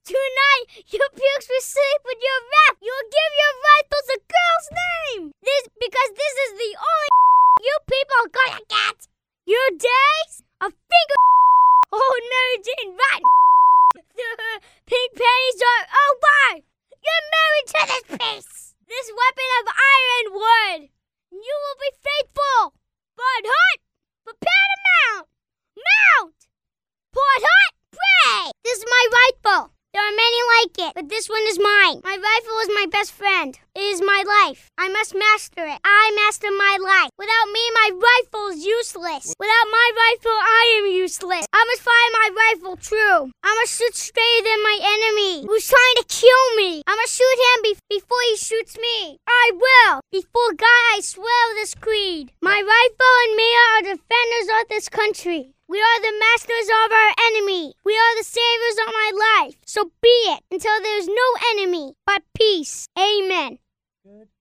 Tonight, your pukes will sleep with your rap. You'll give your rifles a girl's name. Because this is the only you people are gonna get. Your days of finger old Mary Jane right. Pink panties are over. You're married to this piece. This weapon of iron wood. You will be faithful. But hunt. Prepare to mount. Mount. Port hunt. Pray. This is my rifle. There are many like it, but this one is mine. My rifle is my best friend. It is my life. I must master it. I master my life. Without me, my rifle is useless. Without my rifle, I am useless. I must fire my rifle true. I must shoot straighter than my enemy who's trying to kill me. I must shoot him before he shoots me. I will. Before God, I swear this creed. My rifle and me are defenders of this country. We are the masters of our enemy. We are the saviors of my life. So be it until there is no enemy but peace. Amen. Good.